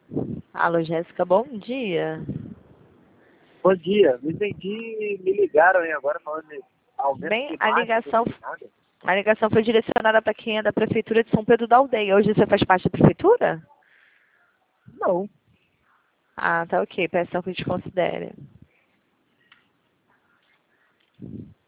Alô, Jéssica, bom dia. Bom dia, não entendi, me ligaram aí agora falando de aumento Bem, climático, não entendi nada. a ligação foi direcionada para quem é da Prefeitura de São Pedro da Aldeia. Hoje você faz parte da Prefeitura? Não, Ah, tá ok, peço que te considere.